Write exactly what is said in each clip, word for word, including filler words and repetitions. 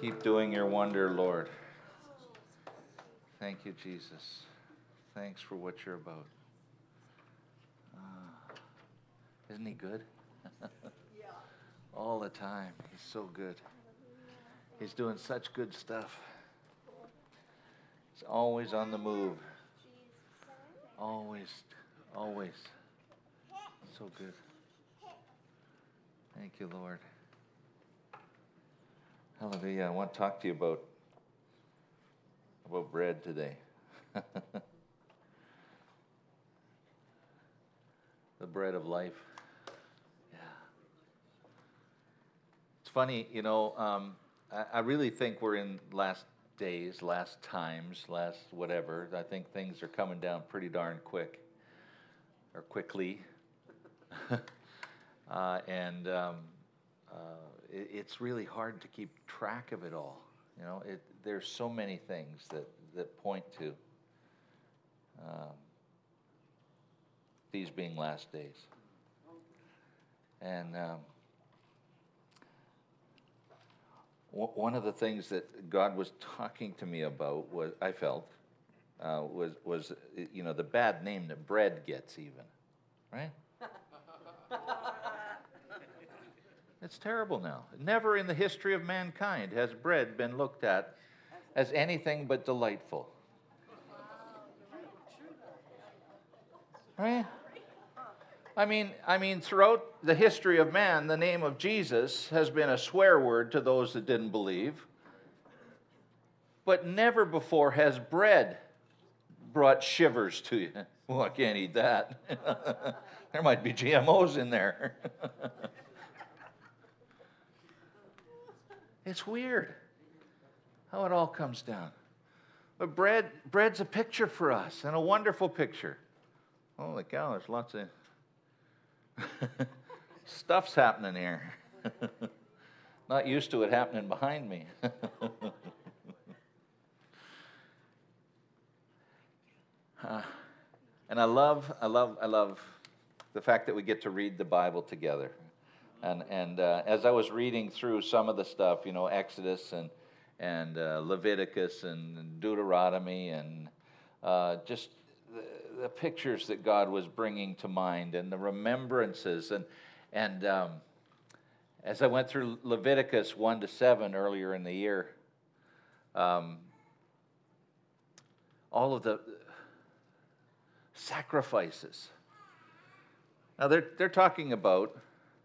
Keep doing your wonder, Lord. Thank you, Jesus. Thanks for what you're about. Uh, isn't he good? All the time. He's so good. He's doing such good stuff. He's always on the move. Always, always. So good. Thank you, Lord. Hallelujah. I want to talk to you about, about bread today. The bread of life. Yeah. It's funny, you know, um, I, I really think we're in last days, last times, last whatever. I think things are coming down pretty darn quick, or quickly. uh, and um, uh, it, it's really hard to keep track of it all. You know, it, there's so many things that, that point to um, these being last days. And um, w- one of the things that God was talking to me about was, I felt, uh, was, was, you know, the bad name that bread gets even, right? It's terrible now. Never in the history of mankind has bread been looked at as anything but delightful. Right? I mean, I mean, throughout the history of man, the name of Jesus has been a swear word to those that didn't believe. But never before has bread brought shivers to you. Well, I can't eat that. There might be G M Os in there. It's weird how it all comes down. But bread, bread's a picture for us, and a wonderful picture. Holy cow, there's lots of stuff's happening here. Not used to it happening behind me. uh, and I love, I love, I love the fact that we get to read the Bible together. And and uh, as I was reading through some of the stuff, you know, Exodus and and uh, Leviticus and Deuteronomy and uh, just the, the pictures that God was bringing to mind and the remembrances and and um, as I went through Leviticus one to seven earlier in the year, um, all of the sacrifices. Now they're they're talking about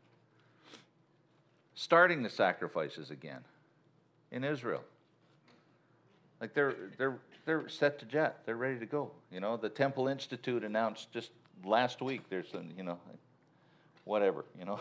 starting the sacrifices again in Israel. Like they're they're they're set to jet. They're ready to go. You know, the Temple Institute announced just last week there's some, you know, whatever, you know.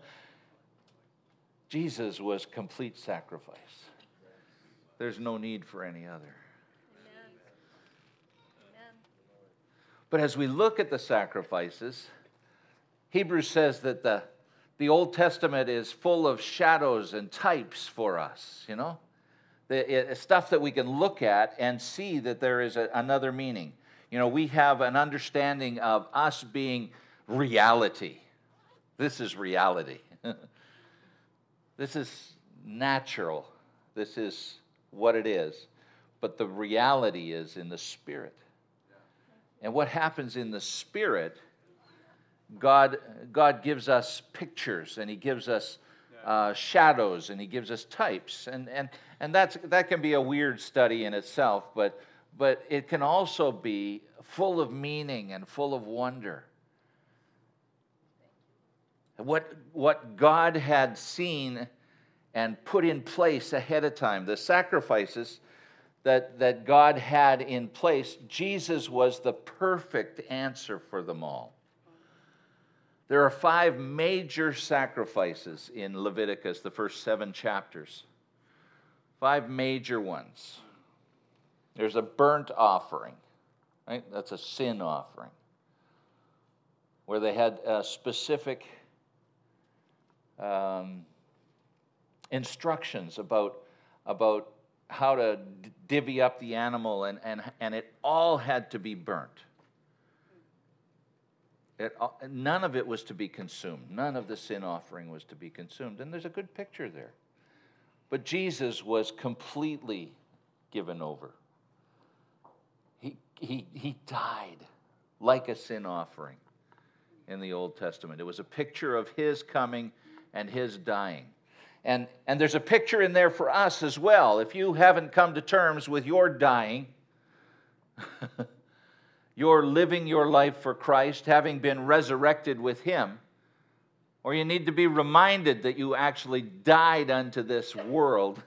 Jesus was complete sacrifice. There's no need for any other. Amen. Amen. But as we look at the sacrifices, Hebrews says that the The Old Testament is full of shadows and types for us, you know? The, it, stuff that we can look at and see that there is a, another meaning. You know, we have an understanding of us being reality. This is reality. This is natural. This is what it is. But the reality is in the Spirit. And what happens in the Spirit, God, God gives us pictures, and He gives us uh, shadows, and He gives us types, and and and that's that can be a weird study in itself, but but it can also be full of meaning and full of wonder. What what God had seen and put in place ahead of time, the sacrifices that that God had in place, Jesus was the perfect answer for them all. There are five major sacrifices in Leviticus, the first seven chapters. Five major ones. There's a burnt offering, right? That's a sin offering, where they had uh, specific um, instructions about, about how to divvy up the animal, and, and, and it all had to be burnt. It, none of it was to be consumed. None of the sin offering was to be consumed. And there's a good picture there. But Jesus was completely given over. He, he, he died like a sin offering in the Old Testament. It was a picture of his coming and his dying. And, and there's a picture in there for us as well. If you haven't come to terms with your dying, you're living your life for Christ, having been resurrected with him, or you need to be reminded that you actually died unto this world,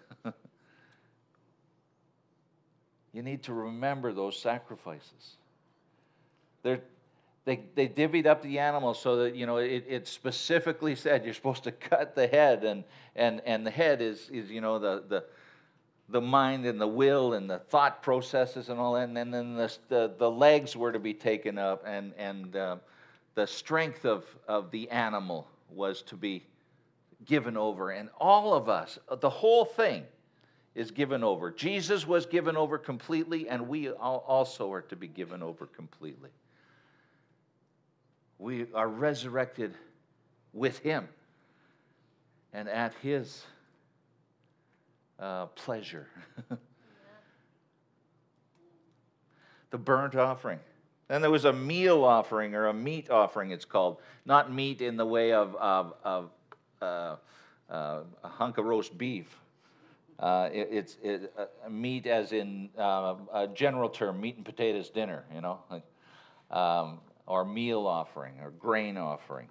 you need to remember those sacrifices. They're, they, they divvied up the animals so that, you know, it, it specifically said you're supposed to cut the head, and, and, and the head is, is you know, the, the, the mind and the will and the thought processes and all that, and then, then the, the, the legs were to be taken up, and, and uh, the strength of, of the animal was to be given over. And all of us, the whole thing is given over. Jesus was given over completely, and we also are to be given over completely. We are resurrected with him and at his uh, pleasure. The burnt offering. Then there was a meal offering, or a meat offering, it's called. Not meat in the way of, of, of uh, uh, a hunk of roast beef. Uh, it, it's it, uh, meat as in uh, a general term, meat and potatoes dinner, you know, like, um, or meal offering, or grain offering.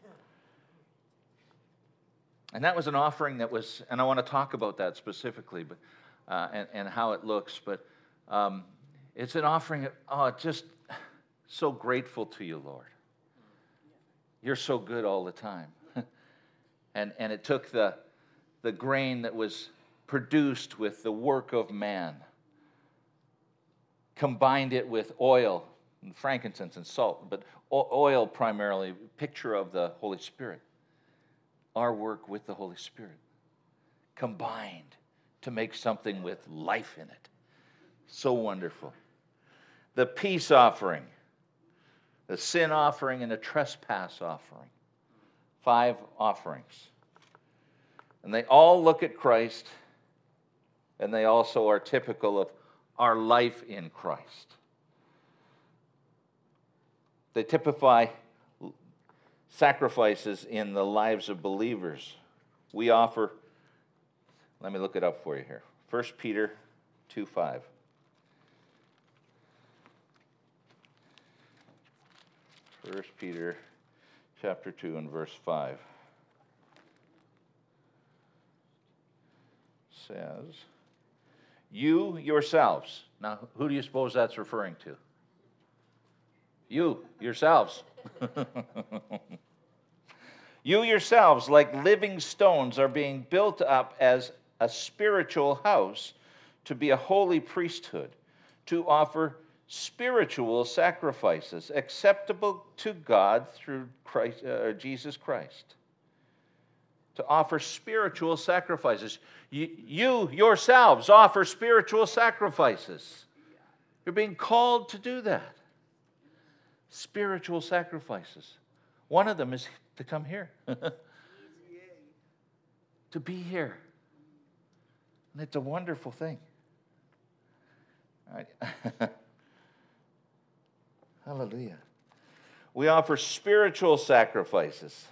And that was an offering that was, and I want to talk about that specifically, but uh, and, and how it looks, but um, it's an offering that, oh, just so grateful to you, Lord. You're so good all the time. and and it took the the grain that was produced with the work of man, combined it with oil and frankincense and salt, but oil primarily, picture of the Holy Spirit. Our work with the Holy Spirit, combined to make something with life in it. So wonderful. The peace offering, the sin offering, and the trespass offering. Five offerings. And they all look at Christ, and they also are typical of our life in Christ. They typify sacrifices in the lives of believers. We offer, let me look it up for you here. First Peter two five. First Peter chapter two and verse five says, you yourselves. Now, who do you suppose that's referring to? You, yourselves. You yourselves, like living stones, are being built up as a spiritual house to be a holy priesthood, to offer spiritual sacrifices acceptable to God through Christ, uh, Jesus Christ. To offer spiritual sacrifices. You, you yourselves offer spiritual sacrifices. You're being called to do that. Spiritual sacrifices. One of them is to come here. To be here. And it's a wonderful thing. All right. Hallelujah. We offer spiritual sacrifices.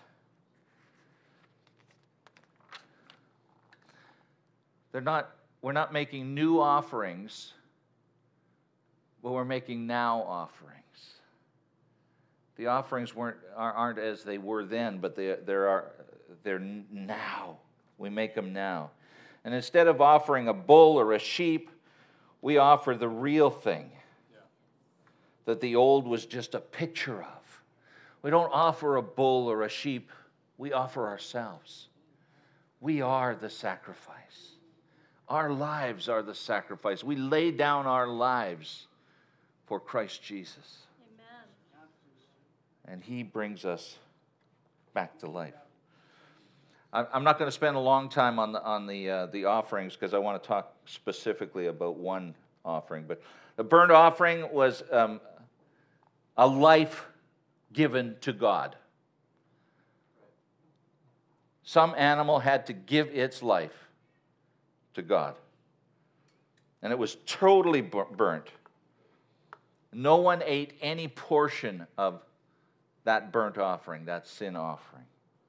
They're not, we're not making new offerings, but we're making now offerings. The offerings weren't aren't as they were then, but they there are they're now. We make them now. And instead of offering a bull or a sheep, we offer the real thing. Yeah. That the old was just a picture of. We don't offer a bull or a sheep, we offer ourselves. We are the sacrifice. Our lives are the sacrifice. We lay down our lives for Christ Jesus. And he brings us back to life. I'm not going to spend a long time on the on the uh, the offerings because I want to talk specifically about one offering. But the burnt offering was um, a life given to God. Some animal had to give its life to God. And it was totally burnt. No one ate any portion of that burnt offering, that sin offering.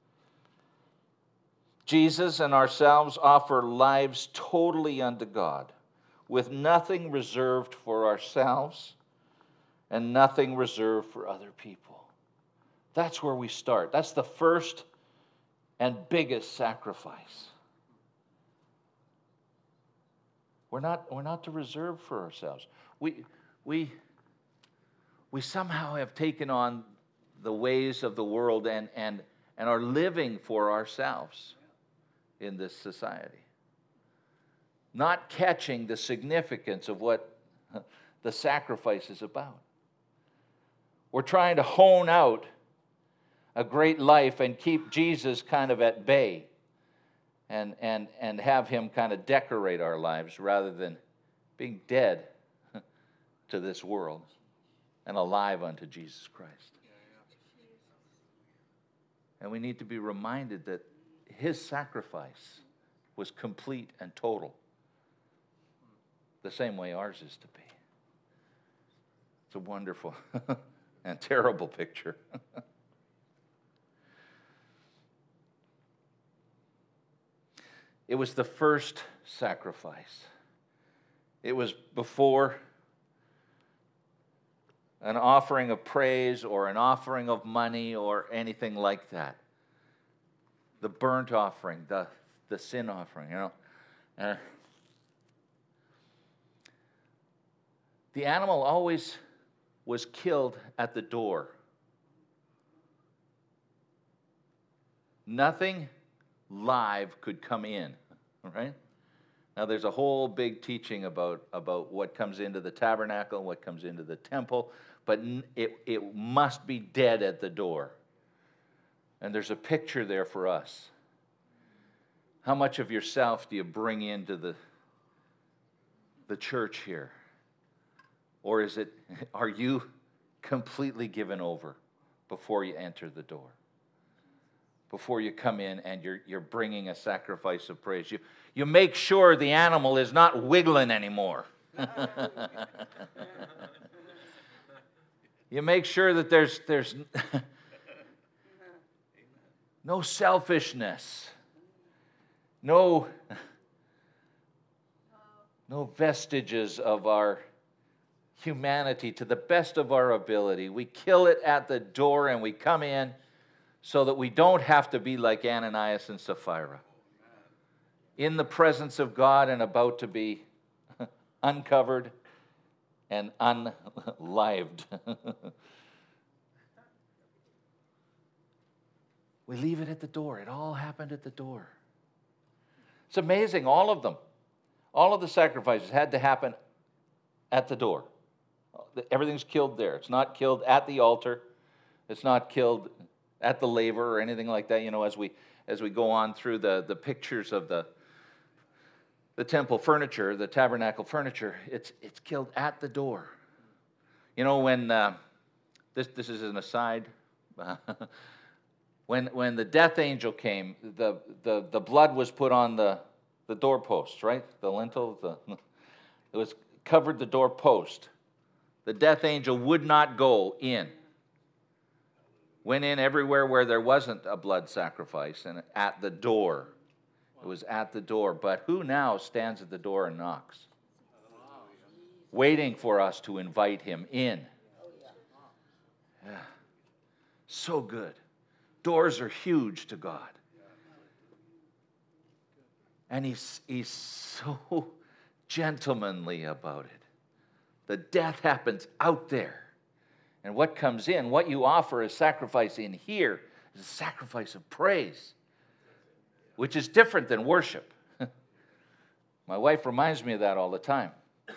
Jesus and ourselves offer lives totally unto God, with nothing reserved for ourselves and nothing reserved for other people. That's where we start. That's the first and biggest sacrifice. We're not, we're not to reserve for ourselves. We, we, we somehow have taken on the ways of the world and, and, and are living for ourselves in this society, not catching the significance of what the sacrifice is about. We're trying to hone out a great life and keep Jesus kind of at bay and, and, and have him kind of decorate our lives rather than being dead to this world and alive unto Jesus Christ. And we need to be reminded that his sacrifice was complete and total, the same way ours is to be. It's a wonderful and terrible picture. It was the first sacrifice. It was before an offering of praise or an offering of money or anything like that. The burnt offering, the, the sin offering, you know. Uh, the animal always was killed at the door. Nothing live could come in, right? Now there's a whole big teaching about, about what comes into the tabernacle, what comes into the temple, but it, it must be dead at the door. And there's a picture there for us. How much of yourself do you bring into the, the church here? Or is it, are you completely given over before you enter the door? Before you come in and you're, you're bringing a sacrifice of praise. You, you make sure the animal is not wiggling anymore. You make sure that there's, there's no selfishness, no, no vestiges of our humanity to the best of our ability. We kill it at the door and we come in so that we don't have to be like Ananias and Sapphira, in the presence of God and about to be uncovered and unlived. We leave it at the door. It all happened at the door. It's amazing, all of them. All of the sacrifices had to happen at the door. Everything's killed there. It's not killed at the altar. It's not killed at the laver or anything like that. You know, as we as we go on through the, the pictures of the the temple furniture, the tabernacle furniture, it's it's killed at the door. You know, when uh, this this is an aside. when when the death angel came, the the, the blood was put on the the doorpost, right? The lintel, the it was covered the doorpost. The death angel would not go in. Went in everywhere where there wasn't a blood sacrifice and at the door. It was at the door. But who now stands at the door and knocks? Waiting for us to invite him in. Yeah. So good. Doors are huge to God. And he's, he's so gentlemanly about it. The death happens out there. And what comes in, what you offer as sacrifice in here, is a sacrifice of praise, which is different than worship. My wife reminds me of that all the time.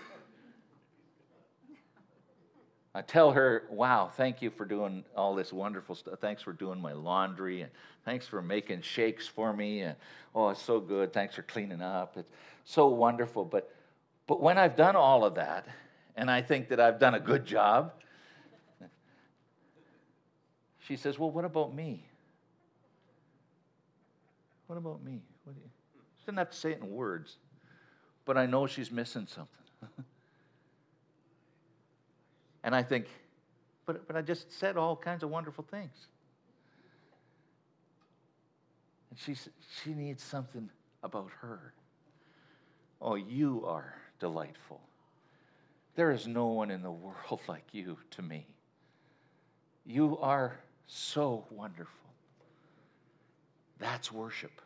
I tell her, wow, thank you for doing all this wonderful stuff. Thanks for doing my laundry, and thanks for making shakes for me. And oh, it's so good. Thanks for cleaning up. It's so wonderful. But, but when I've done all of that, and I think that I've done a good job, she says, well, what about me? What about me? What do you... She didn't have to say it in words. but I know she's missing something. And I think, but, but I just said all kinds of wonderful things. And she, she needs something about her. Oh, you are delightful. There is no one in the world like you to me. You are so wonderful. That's worship.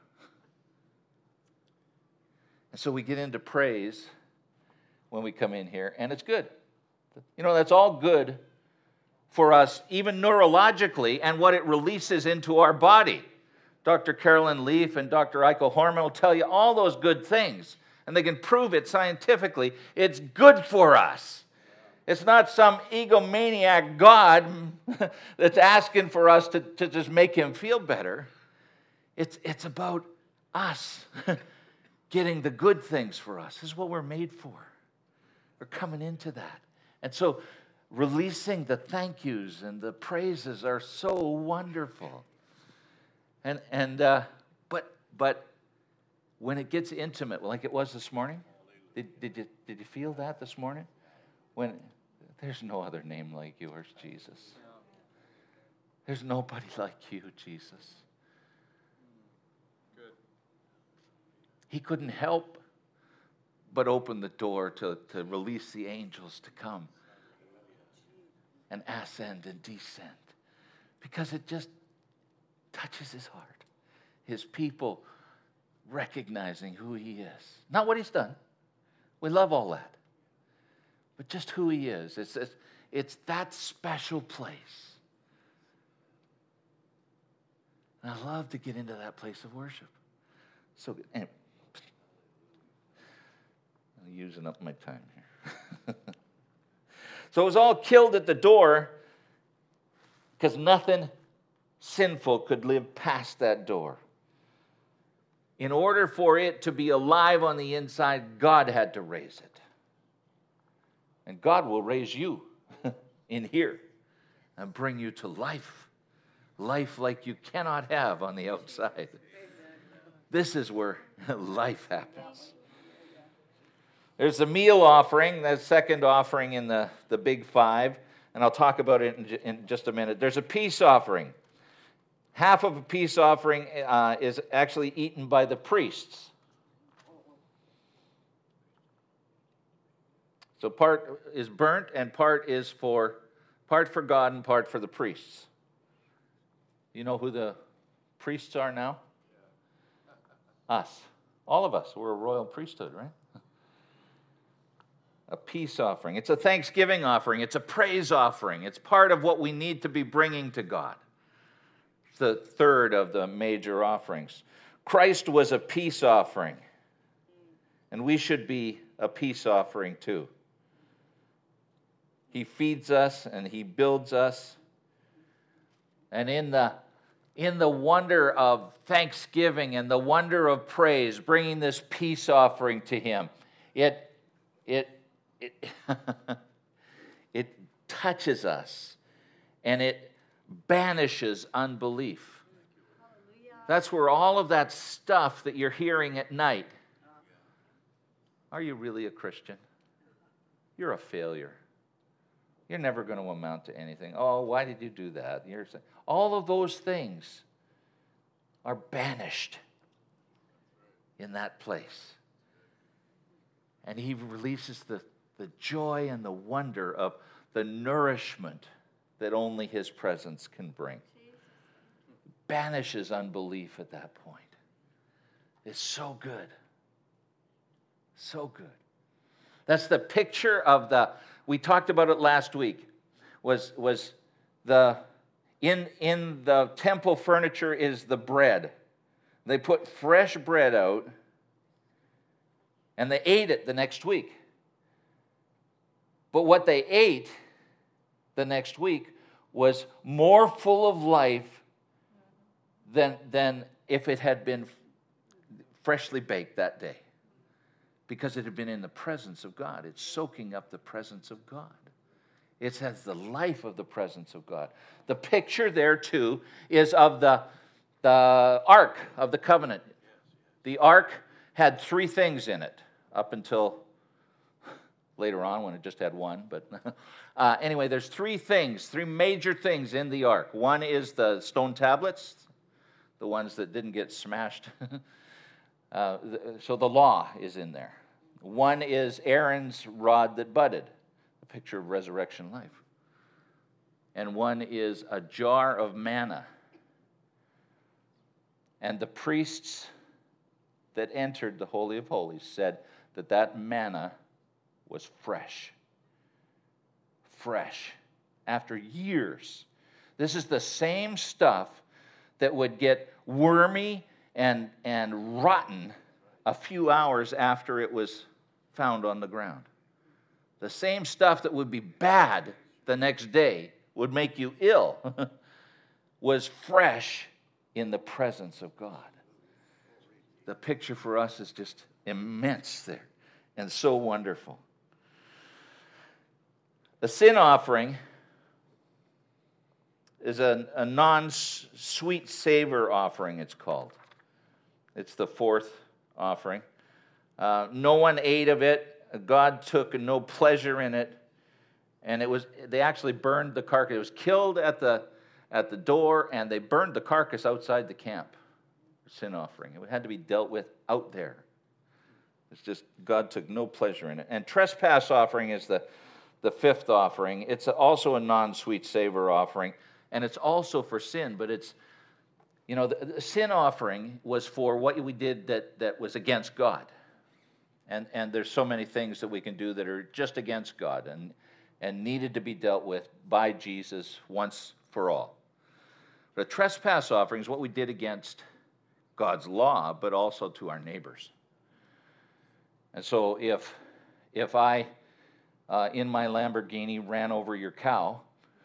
And so we get into praise when we come in here, and it's good. You know, that's all good for us, even neurologically, and what it releases into our body. Doctor Carolyn Leaf and Doctor Eichel Horman will tell you all those good things, and they can prove it scientifically. It's good for us. It's not some egomaniac God that's asking for us to, to just make him feel better. It's, it's about us getting the good things for us. This is what we're made for. We're coming into that. And so releasing the thank yous and the praises are so wonderful. And and uh, but but when it gets intimate, like it was this morning, did did you did you feel that this morning? When there's no other name like yours, Jesus. There's nobody like you, Jesus. Good. He couldn't help but open the door to, to release the angels to come and ascend and descend, because it just touches his heart. His people recognizing who he is. Not what he's done. We love all that. But just who he is. It's, it's, it's that special place. And I love to get into that place of worship. So good. Anyway, I'm using up my time here. So it was all killed at the door because nothing sinful could live past that door. In order for it to be alive on the inside, God had to raise it. And God will raise you in here and bring you to life. Life like you cannot have on the outside. This is where life happens. There's the meal offering, the second offering in the, the big five, and I'll talk about it in, in just a minute. There's a peace offering. Half of a peace offering uh, is actually eaten by the priests. So part is burnt and part is for part for God and part for the priests. You know who the priests are now? Us. All of us. We're a royal priesthood, right? A peace offering. It's a thanksgiving offering. It's a praise offering. It's part of what we need to be bringing to God. It's the third of the major offerings. Christ was a peace offering, and we should be a peace offering too. He feeds us and he builds us. And in the, in the wonder of thanksgiving and the wonder of praise, bringing this peace offering to him, it, it, it, it touches us and it banishes unbelief. That's where all of that stuff that you're hearing at night. Are you really a Christian? You're a failure. You're never going to amount to anything. Oh, why did you do that? You're saying, all of those things are banished in that place. And he releases the, the joy and the wonder of the nourishment that only his presence can bring. Banishes unbelief at that point. It's so good. So good. That's the picture of the, we talked about it last week, was, was the, in, in the temple furniture is the bread. They put fresh bread out, and they ate it the next week. But what they ate the next week was more full of life than, than if it had been freshly baked that day. Because it had been in the presence of God. It's soaking up the presence of God. It has the life of the presence of God. The picture there, too, is of the, the Ark of the Covenant. The Ark had three things in it. up until later on when it just had one. But uh, anyway, there's three things, three major things in the ark. One is the stone tablets, the ones that didn't get smashed. uh, so the law is in there. One is Aaron's rod that budded, a picture of resurrection life. And one is a jar of manna. And the priests that entered the Holy of Holies said that that manna was fresh. Fresh. After years. This is the same stuff that would get wormy and, and rotten a few hours after it was found on the ground. The same stuff that would be bad the next day, would make you ill, was fresh in the presence of God. The picture for us is just immense there and so wonderful. The sin offering is a, a non-sweet savor offering, it's called. It's the fourth offering. Uh, no one ate of it. God took no pleasure in it. And it was they actually burned the carcass. It was killed at the at the door, and they burned the carcass outside the camp. Sin offering. It had to be dealt with out there. It's just God took no pleasure in it. And trespass offering is the, the fifth offering. It's also a non-sweet savor offering, and it's also for sin, but it's, you know, the, the sin offering was for what we did that, that was against God. And, and there's so many things that we can do that are just against God and, and needed to be dealt with by Jesus once for all. But a trespass offering is what we did against God's law, but also to our neighbors. And so if, if I, uh, in my Lamborghini, ran over your cow,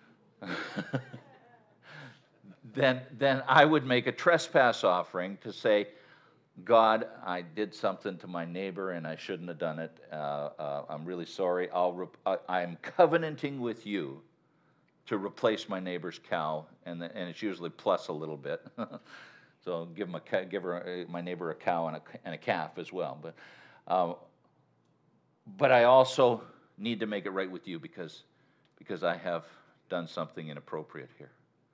then, then I would make a trespass offering to say, God, I did something to my neighbor and I shouldn't have done it. Uh, uh, I'm really sorry. I'll rep- I, I'm covenanting with you to replace my neighbor's cow, and, the, and it's usually plus a little bit. So give, him a, give her, my neighbor a cow and a, and a calf as well. But, uh, but I also need to make it right with you because, because I have done something inappropriate here.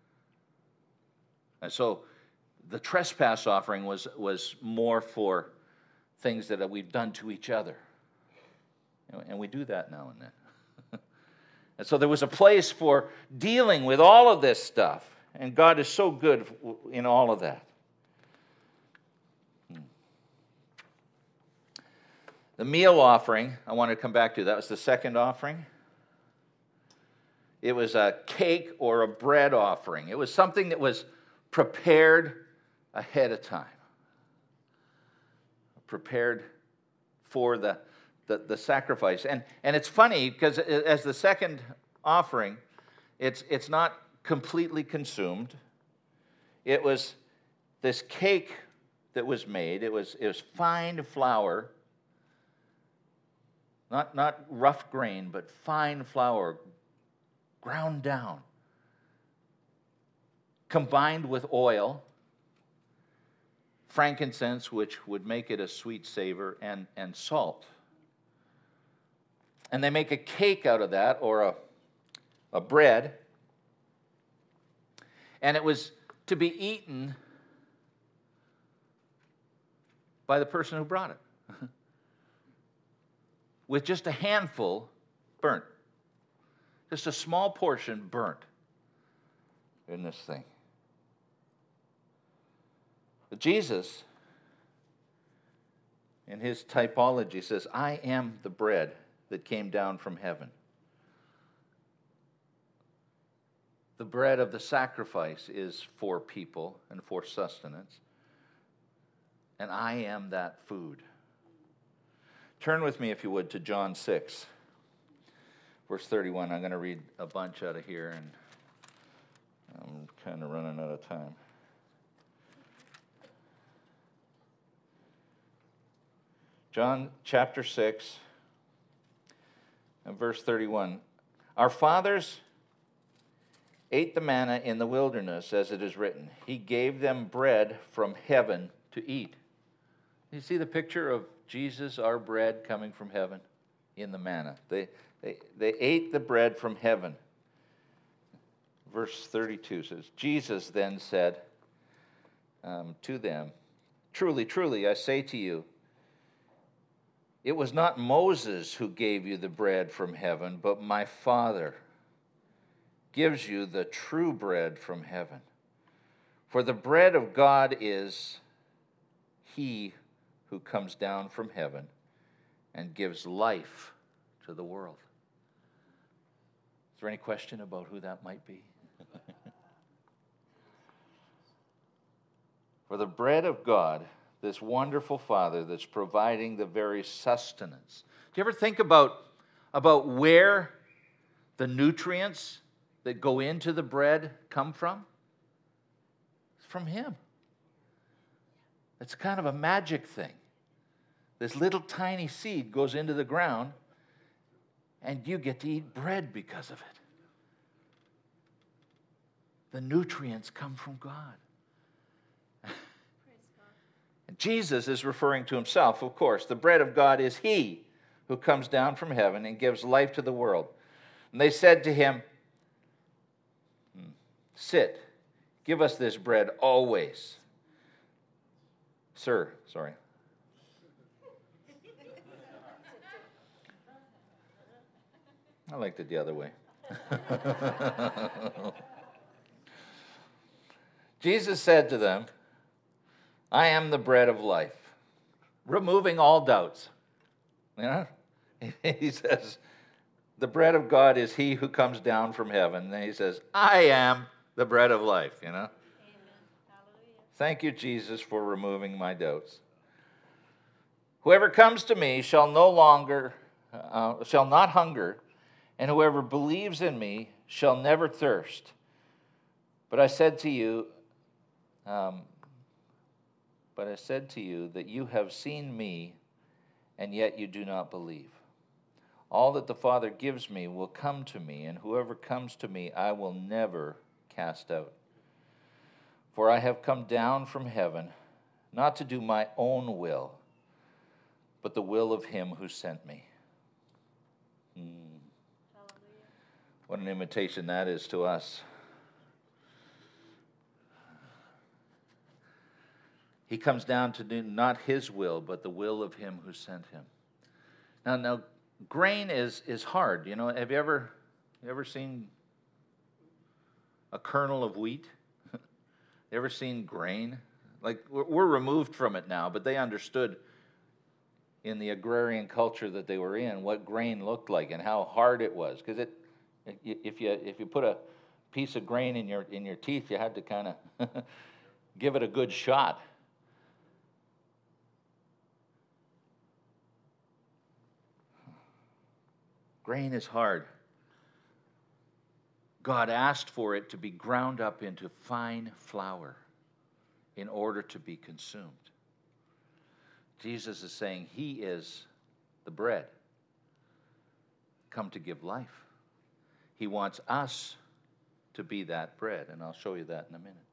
And so the trespass offering was, was more for things that we've done to each other. And we do that now and then. And so there was a place for dealing with all of this stuff. And God is so good in all of that. The meal offering, I want to come back to. That was the second offering. It was a cake or a bread offering. It was something that was prepared ahead of time. Prepared for the, the, the sacrifice. And, and it's funny because as the second offering, it's, it's not completely consumed. It was this cake that was made. It was, it was fine flour. Not, not rough grain, but fine flour, ground down, combined with oil, frankincense, which would make it a sweet savor, and, and salt. And they make a cake out of that, or a, a bread, and it was to be eaten by the person who brought it. With just a handful burnt. Just a small portion burnt in this thing. But Jesus, in his typology, says, I am the bread that came down from heaven. The bread of the sacrifice is for people and for sustenance. And I am that food. Turn with me, if you would, to John six, verse thirty-one. I'm going to read a bunch out of here, and I'm kind of running out of time. John chapter six, and verse thirty-one. Our fathers ate the manna in the wilderness, as it is written. He gave them bread from heaven to eat. You see the picture of Jesus, our bread coming from heaven in the manna. They, they, they ate the bread from heaven. Verse thirty-two says, Jesus then said um, to them, truly, truly, I say to you, it was not Moses who gave you the bread from heaven, but my Father gives you the true bread from heaven. For the bread of God is he who comes down from heaven and gives life to the world. Is there any question about who that might be? For the bread of God, this wonderful Father that's providing the very sustenance. Do you ever think about, about where the nutrients that go into the bread come from? It's from him. It's kind of a magic thing. This little tiny seed goes into the ground, and you get to eat bread because of it. The nutrients come from God. And Jesus is referring to himself, of course. The bread of God is he who comes down from heaven and gives life to the world. And they said to him, sit, give us this bread always. Sir, sorry. I liked it the other way. Jesus said to them, I am the bread of life, removing all doubts. You know? He says, the bread of God is he who comes down from heaven. And he says, I am the bread of life, you know? Thank you, Jesus, for removing my doubts. Whoever comes to me shall no longer, uh, shall not hunger, and whoever believes in me shall never thirst. But I said to you, um, but I said to you that you have seen me, and yet you do not believe. All that the Father gives me will come to me, and whoever comes to me I will never cast out. For I have come down from heaven, not to do my own will, but the will of him who sent me. Hmm. What an invitation that is to us. He comes down to do not his will, but the will of him who sent him. Now, now, grain is is hard. You know, have you ever you ever seen a kernel of wheat? You ever seen grain? Like, we're, we're removed from it now, but they understood in the agrarian culture that they were in what grain looked like and how hard it was. Because it, if you if you put a piece of grain in your in your teeth, you had to kind of give it a good shot. Grain is hard. God asked for it to be ground up into fine flour in order to be consumed. Jesus is saying he is the bread come to give life. He wants us to be that bread, and I'll show you that in a minute.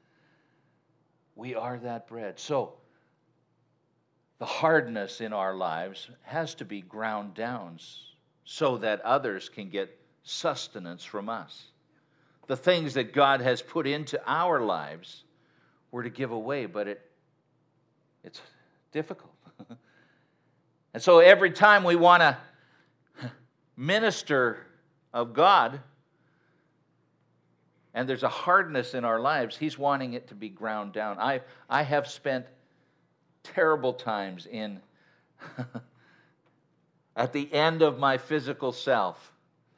We are that bread. So, the hardness in our lives has to be ground down so that others can get sustenance from us. The things that God has put into our lives we're to give away, but it it's difficult. And so every time we want to minister of God, and there's a hardness in our lives, he's wanting it to be ground down. I, I have spent terrible times in at the end of my physical self,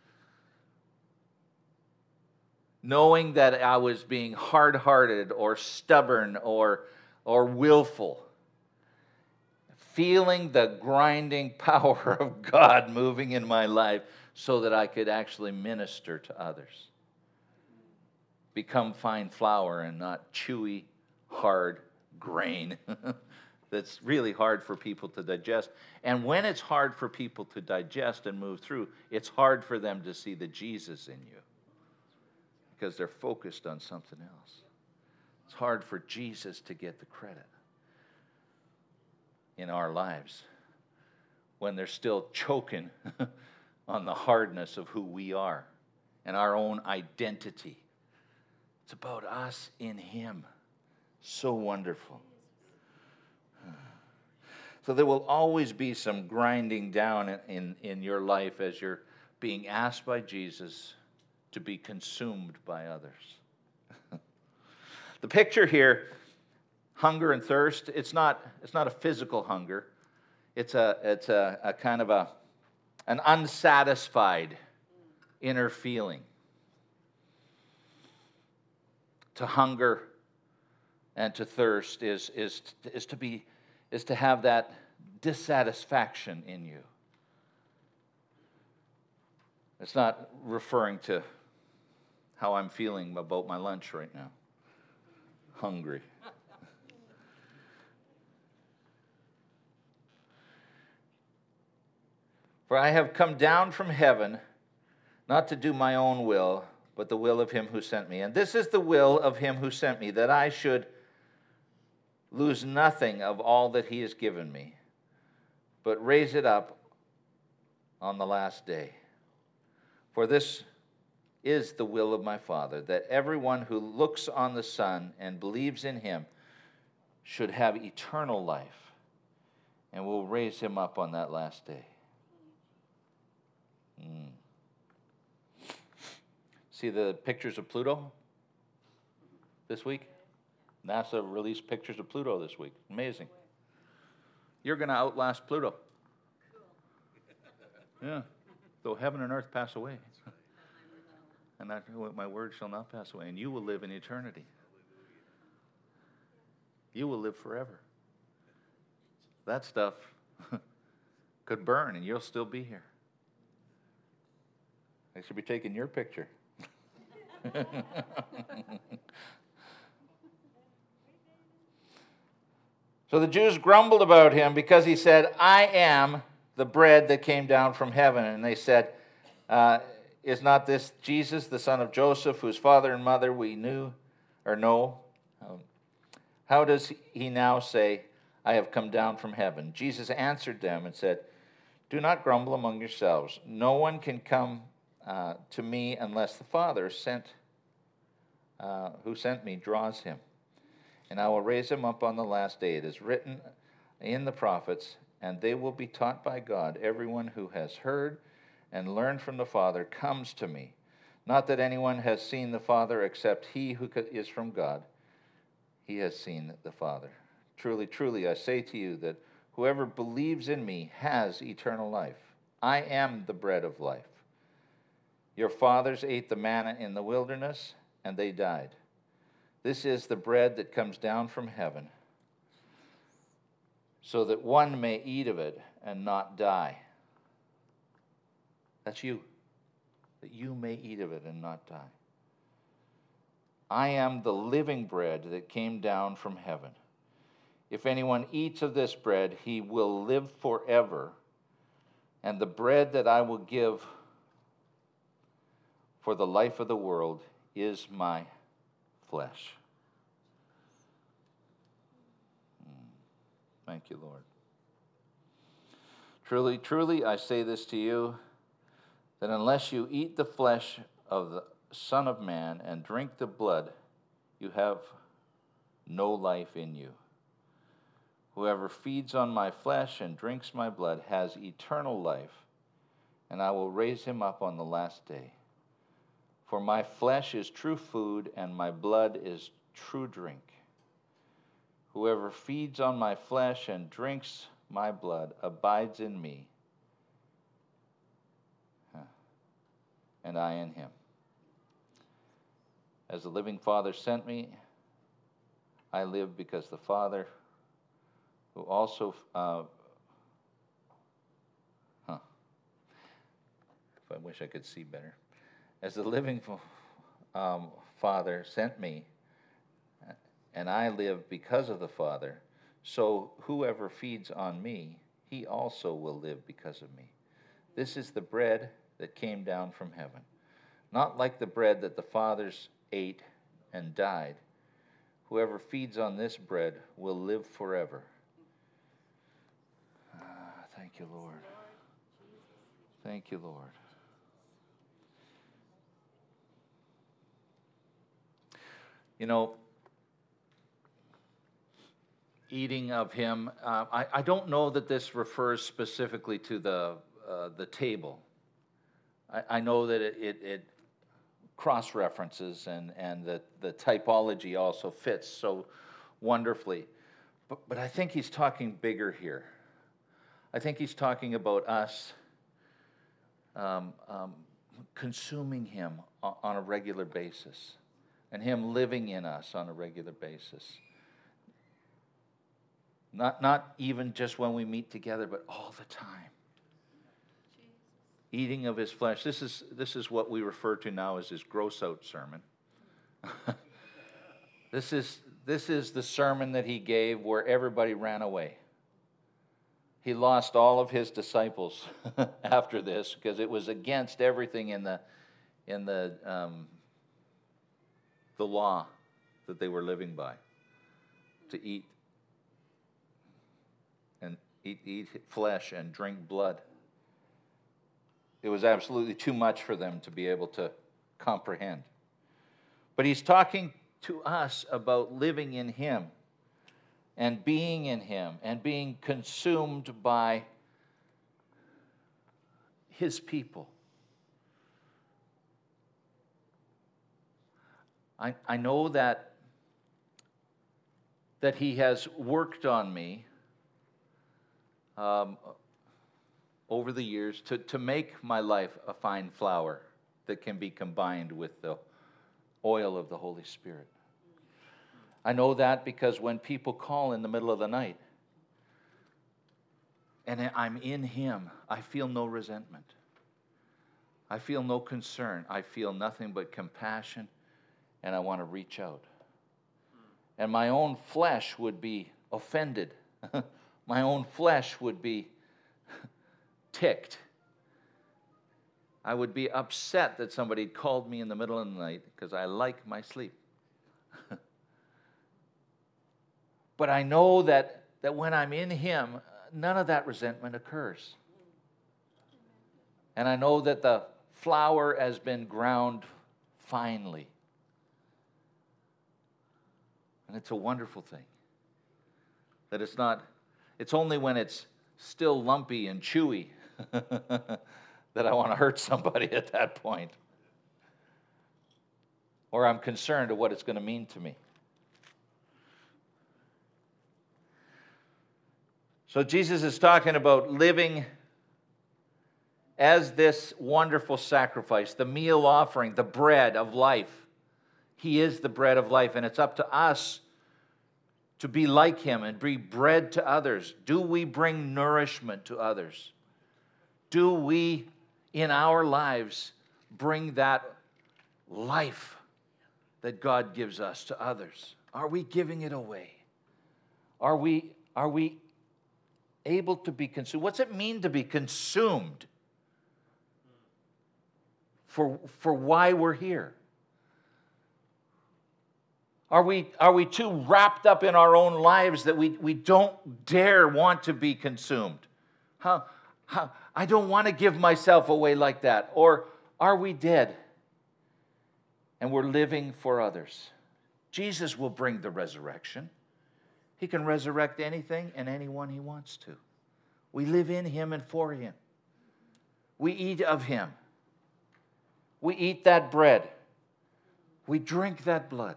knowing that I was being hard-hearted or stubborn or, or willful, feeling the grinding power of God moving in my life so that I could actually minister to others. Become fine flour and not chewy, hard grain that's really hard for people to digest. And when it's hard for people to digest and move through, it's hard for them to see the Jesus in you because they're focused on something else. It's hard for Jesus to get the credit in our lives when they're still choking on the hardness of who we are and our own identity. It's about us in Him. So wonderful. So there will always be some grinding down in, in, in your life as you're being asked by Jesus to be consumed by others. The picture here, hunger and thirst, it's not, it's not a physical hunger. It's a, it's a, a kind of a, an unsatisfied inner feeling. To hunger and to thirst is, is, is, to be, is to have that dissatisfaction in you. It's not referring to how I'm feeling about my lunch right now. Hungry. For I have come down from heaven, not to do my own will, but the will of Him who sent me. And this is the will of Him who sent me, that I should lose nothing of all that He has given me, but raise it up on the last day. For this is the will of my Father, that everyone who looks on the Son and believes in Him should have eternal life, and will raise Him up on that last day. Mm. See the pictures of Pluto this week? NASA released pictures of Pluto this week. Amazing. You're going to outlast Pluto. Yeah. Though heaven and earth pass away. And that, my word shall not pass away. And you will live in eternity. You will live forever. That stuff could burn and you'll still be here. I should be taking your picture. So the Jews grumbled about him because he said, I am the bread that came down from heaven. And they said, uh, is not this Jesus, the son of Joseph, whose father and mother we knew or know? Um, how does he now say, I have come down from heaven? Jesus answered them and said, do not grumble among yourselves. No one can come uh, to me unless the Father sent, uh, who sent me draws him. And I will raise him up on the last day. It is written in the prophets, and they will be taught by God. Everyone who has heard and learned from the Father comes to me. Not that anyone has seen the Father except he who is from God. He has seen the Father. Truly, truly, I say to you that whoever believes in me has eternal life. I am the bread of life. Your fathers ate the manna in the wilderness, and they died. This is the bread that comes down from heaven, so that one may eat of it and not die. That's you. That you may eat of it and not die. I am the living bread that came down from heaven. If anyone eats of this bread, he will live forever. And the bread that I will give for the life of the world is my flesh. Thank you, Lord. Truly, truly, I say this to you, that unless you eat the flesh of the Son of Man and drink the blood, you have no life in you. Whoever feeds on my flesh and drinks my blood has eternal life, and I will raise him up on the last day. For my flesh is true food, and my blood is true drink. Whoever feeds on my flesh and drinks my blood abides in me, and I in him. As the living Father sent me, I live because the Father, who also, uh, huh, I wish I could see better. As the living um, Father sent me, and I live because of the Father, so whoever feeds on me, he also will live because of me. This is the bread that came down from heaven, not like the bread that the fathers ate and died. Whoever feeds on this bread will live forever. Ah, thank you, Lord. Thank you, Lord. You know, eating of him, uh, I, I don't know that this refers specifically to the, uh, the table. I, I know that it, it, it cross-references and, and that the typology also fits so wonderfully. But, but I think he's talking bigger here. I think he's talking about us um, um, consuming him on a regular basis and him living in us on a regular basis. Not, not even just when we meet together, but all the time. Eating of his flesh. This is, this is what we refer to now as his gross out sermon. This is, this is the sermon that he gave where everybody ran away. He lost all of his disciples after this because it was against everything in the, in the, um, the law that they were living by, to eat and eat, eat flesh and drink blood. It was absolutely too much for them to be able to comprehend. But he's talking to us about living in him and being in him and being consumed by his people. I, I know that, that he has worked on me um, over the years to, to make my life a fine flour that can be combined with the oil of the Holy Spirit. I know that because when people call in the middle of the night and I'm in him, I feel no resentment. I feel no concern. I feel nothing but compassion, and I want to reach out. And my own flesh would be offended. My own flesh would be ticked. I would be upset that somebody called me in the middle of the night because I like my sleep. But I know that, that when I'm in him, none of that resentment occurs. And I know that the flour has been ground finely. And it's a wonderful thing. That it's not, it's only when it's still lumpy and chewy that I want to hurt somebody at that point. Or I'm concerned of what it's going to mean to me. So Jesus is talking about living as this wonderful sacrifice, the meal offering, the bread of life. He is the bread of life, and it's up to us to be like him and be bread to others. Do we bring nourishment to others? Do we, in our lives, bring that life that God gives us to others? Are we giving it away? Are we, are we able to be consumed? What's it mean to be consumed? For, for why we're here? Are we, are we too wrapped up in our own lives that we, we don't dare want to be consumed? How, how, I don't want to give myself away like that. Or are we dead and we're living for others? Jesus will bring the resurrection. He can resurrect anything and anyone he wants to. We live in him and for him. We eat of him. We eat that bread. We drink that blood.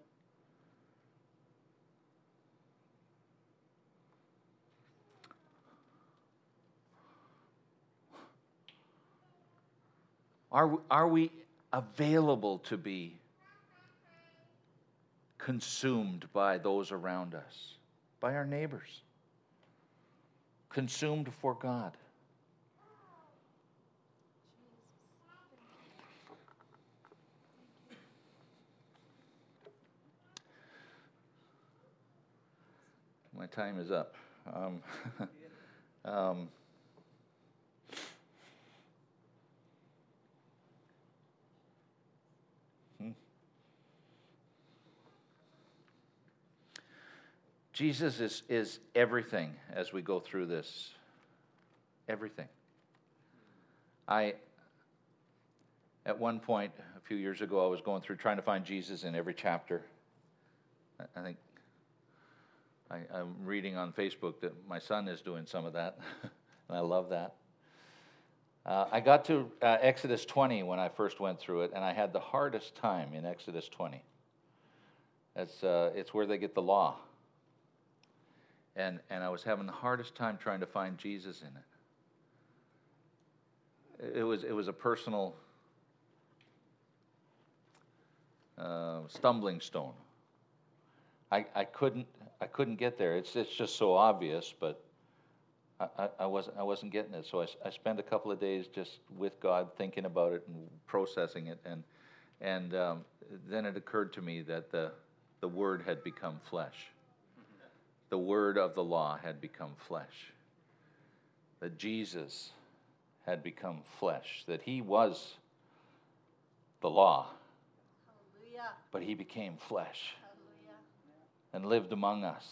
Are, are we available to be consumed by those around us, by our neighbors? Consumed for God. My time is up. Um, um, Jesus is, is everything as we go through this. Everything. I, at one point, a few years ago, I was going through trying to find Jesus in every chapter. I, I think I, I'm reading on Facebook that my son is doing some of that, and I love that. Uh, I got to uh, Exodus twenty when I first went through it, and I had the hardest time in Exodus twenty. It's, uh, it's where they get the law. And, and I was having the hardest time trying to find Jesus in it. It was, it was a personal uh, stumbling stone. I, I couldn't I couldn't get there. It's it's just so obvious, but I, I, I wasn't I wasn't getting it. So I, I spent a couple of days just with God, thinking about it and processing it, and and um, then it occurred to me that the the Word had become flesh. The word of the law had become flesh. That Jesus had become flesh. That he was the law. Hallelujah. But he became flesh. Hallelujah. And lived among us.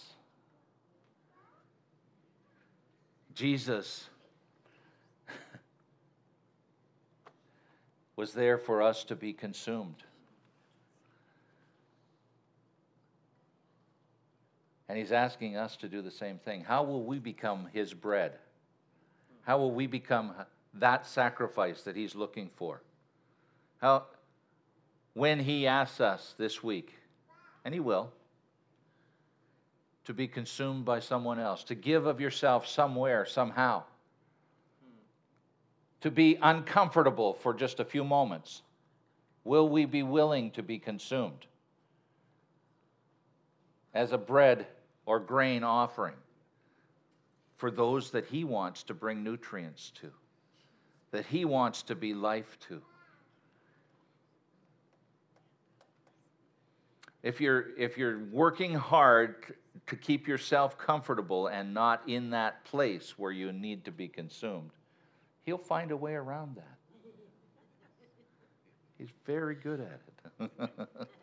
Jesus was there for us to be consumed. And he's asking us to do the same thing. How will we become his bread? How will we become that sacrifice that he's looking for? How, when he asks us this week, and he will, to be consumed by someone else, to give of yourself somewhere, somehow, to be uncomfortable for just a few moments, will we be willing to be consumed as a bread or grain offering for those that he wants to bring nutrients to, that he wants to be life to? If you're, if you're working hard to keep yourself comfortable and not in that place where you need to be consumed, he'll find a way around that. He's very good at it.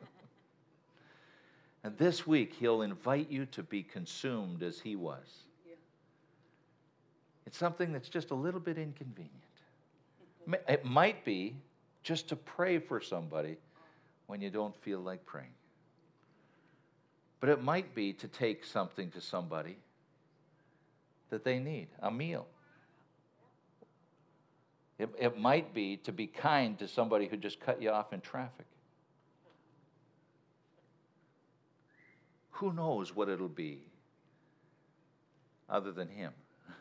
And this week, he'll invite you to be consumed as he was. Yeah. It's something that's just a little bit inconvenient. It might be just to pray for somebody when you don't feel like praying. But it might be to take something to somebody that they need, a meal. It, it might be to be kind to somebody who just cut you off in traffic. Who knows what it'll be other than him?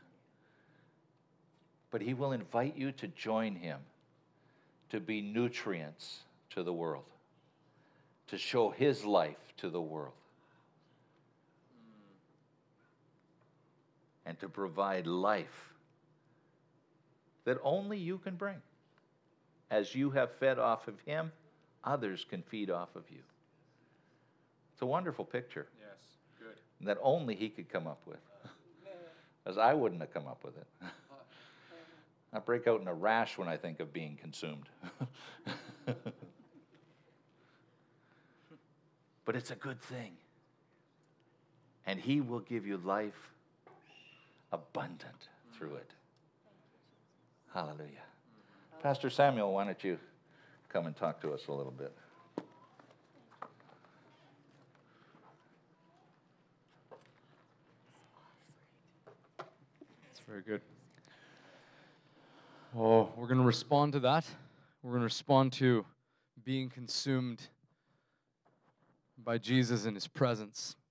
But he will invite you to join him, to be nutrients to the world, to show his life to the world, and to provide life that only you can bring. As you have fed off of him, others can feed off of you. It's a wonderful picture. Yes, good. That only he could come up with. As I wouldn't have come up with it. I break out in a rash when I think of being consumed. But it's a good thing. And he will give you life abundant through it. Hallelujah. Pastor Samuel, why don't you come and talk to us a little bit? Very good. Oh, we're going to respond to that. We're going to respond to being consumed by Jesus and his presence.